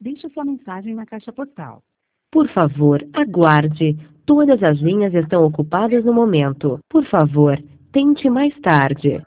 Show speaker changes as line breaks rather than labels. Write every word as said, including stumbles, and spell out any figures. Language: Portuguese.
Deixe sua mensagem na caixa postal.
Por favor, aguarde. Todas as linhas estão ocupadas no momento. Por favor, tente mais tarde.